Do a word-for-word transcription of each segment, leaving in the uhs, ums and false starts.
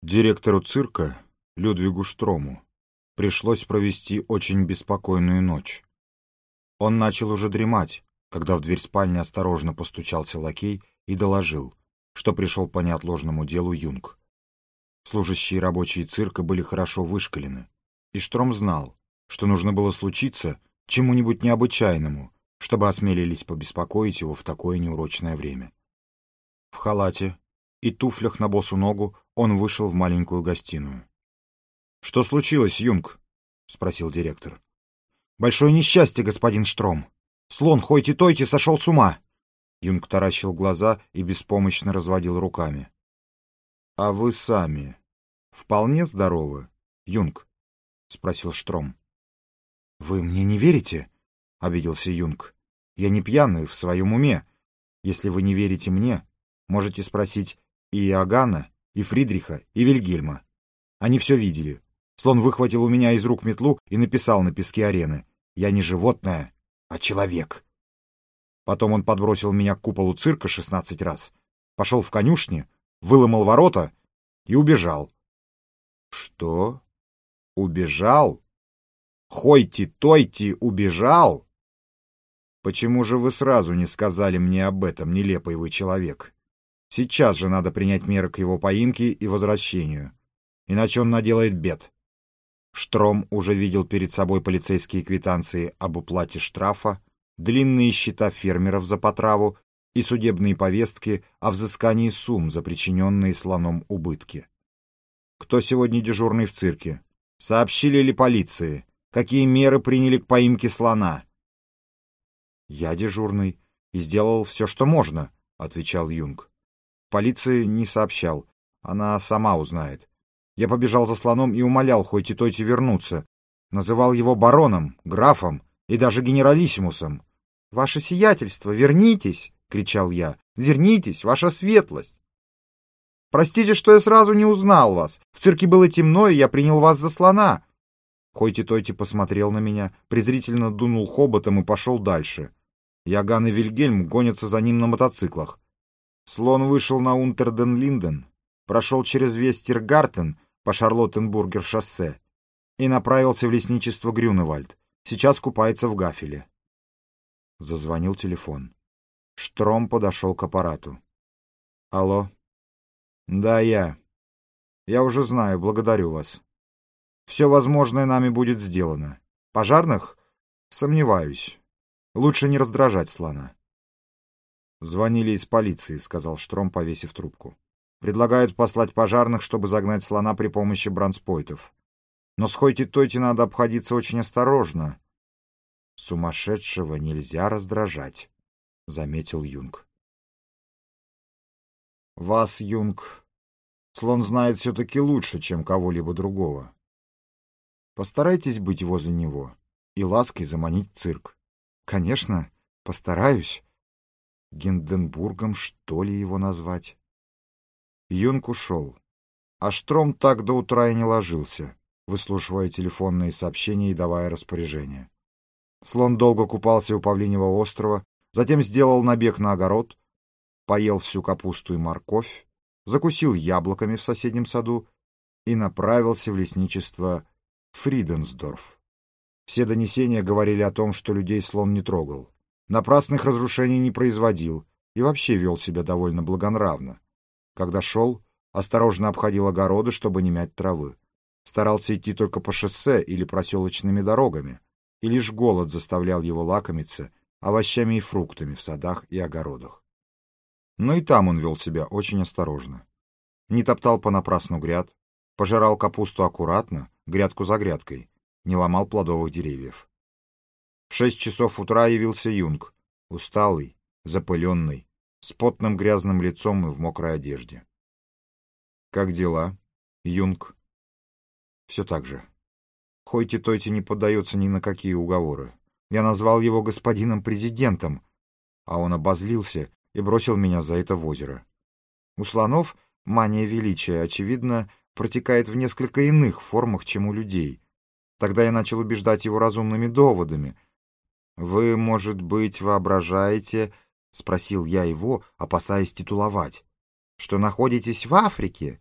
Директору цирка, Людвигу Штрому, пришлось провести очень беспокойную ночь. Он начал уже дремать, когда в дверь спальни осторожно постучался лакей и доложил, что пришел по неотложному делу Юнг. Служащие рабочие цирка были хорошо вышкалены, и Штром знал, что нужно было случиться чему-нибудь необычайному, чтобы осмелились побеспокоить его в такое неурочное время. В халате и туфлях на босу ногу он вышел в маленькую гостиную. — Что случилось, Юнг? — спросил директор. — Большое несчастье, господин Штром. Слон Хойти-Тойти сошел с ума. Юнг таращил глаза и беспомощно разводил руками. — А вы сами вполне здоровы, Юнг? — спросил Штром. — Вы мне не верите? — обиделся Юнг. — Я не пьяный, в своем уме. Если вы не верите мне, можете спросить и Иоганна, и Фридриха, и Вильгельма. Они все видели. Слон выхватил у меня из рук метлу и написал на песке арены: «Я не животное, а человек». Потом он подбросил меня к куполу цирка шестнадцать раз, пошел в конюшни, выломал ворота и убежал. — Что? Убежал? Хойти-Тойти убежал? Почему же вы сразу не сказали мне об этом, нелепый вы человек? Сейчас же надо принять меры к его поимке и возвращению, иначе он наделает бед. Штром уже видел перед собой полицейские квитанции об уплате штрафа, длинные счета фермеров за потраву и судебные повестки о взыскании сумм за причиненные слоном убытки. Кто сегодня дежурный в цирке? Сообщили ли полиции? Какие меры приняли к поимке слона? — Я дежурный и сделал все, что можно, — отвечал Юнг. Полиции не сообщал, она сама узнает. Я побежал за слоном и умолял Хойти-Тойти вернуться. Называл его бароном, графом и даже генералиссимусом. — Ваше сиятельство, вернитесь! — кричал я. — Вернитесь, ваша светлость! Простите, что я сразу не узнал вас. В цирке было темно, и я принял вас за слона. Хойти-Тойти посмотрел на меня, презрительно дунул хоботом и пошел дальше. Иоганн и Вильгельм гонятся за ним на мотоциклах. Слон вышел на Унтерден-Линден, прошел через Вестергартен по Шарлоттенбургер-шоссе и направился в лесничество Грюневальд. Сейчас купается в Гафеле. Зазвонил телефон. Штром подошел к аппарату. — Алло? — Да, я. Я уже знаю, благодарю вас. Все возможное нами будет сделано. Пожарных? Сомневаюсь. Лучше не раздражать слона. «Звонили из полиции», — сказал Штром, повесив трубку. «Предлагают послать пожарных, чтобы загнать слона при помощи бронспойтов. Но с Хойти-Тойти надо обходиться очень осторожно». «Сумасшедшего нельзя раздражать», — заметил Юнг. «Вас, Юнг, слон знает все-таки лучше, чем кого-либо другого. Постарайтесь быть возле него и лаской заманить в цирк». «Конечно, постараюсь». Гинденбургом, что ли, его назвать? Юнг ушел, а Штром так до утра и не ложился, выслушивая телефонные сообщения и давая распоряжения. Слон долго купался у Павлиньего острова, затем сделал набег на огород, поел всю капусту и морковь, закусил яблоками в соседнем саду и направился в лесничество Фриденсдорф. Все донесения говорили о том, что людей слон не трогал, напрасных разрушений не производил и вообще вел себя довольно благонравно. Когда шел, осторожно обходил огороды, чтобы не мять травы. Старался идти только по шоссе или проселочными дорогами, и лишь голод заставлял его лакомиться овощами и фруктами в садах и огородах. Но и там он вел себя очень осторожно. Не топтал понапрасну гряд, пожирал капусту аккуратно, грядку за грядкой, не ломал плодовых деревьев. В шесть часов утра явился Юнг, усталый, запыленный, с потным грязным лицом и в мокрой одежде. — Как дела, Юнг? — Все так же. Хойти-Тойти не поддается ни на какие уговоры. Я назвал его господином президентом, а он обозлился и бросил меня за это в озеро. У слонов мания величия, очевидно, протекает в несколько иных формах, чем у людей. Тогда я начал убеждать его разумными доводами. «Вы, может быть, воображаете, — спросил я его, опасаясь титуловать, — что находитесь в Африке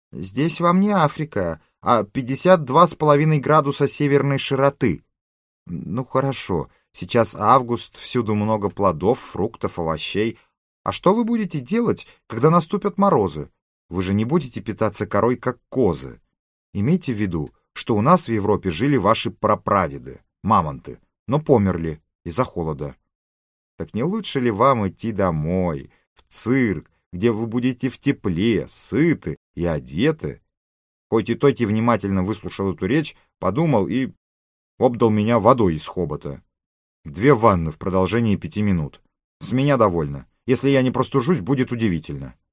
Здесь вам не Африка, а пятьдесят два с половиной градуса северной широты. Ну, хорошо, сейчас август, всюду много плодов, фруктов, овощей. А что вы будете делать, когда наступят морозы? Вы же не будете питаться корой, как козы. Имейте в виду, что у нас в Европе жили ваши прапрадеды, мамонты, но померли из-за холода. Так не лучше ли вам идти домой, в цирк, где вы будете в тепле, сыты и одеты? Хоть и Тотти внимательно выслушал эту речь, подумал и обдал меня водой из хобота. Две ванны в продолжении пяти минут. С меня довольно. Если я не простужусь, будет удивительно.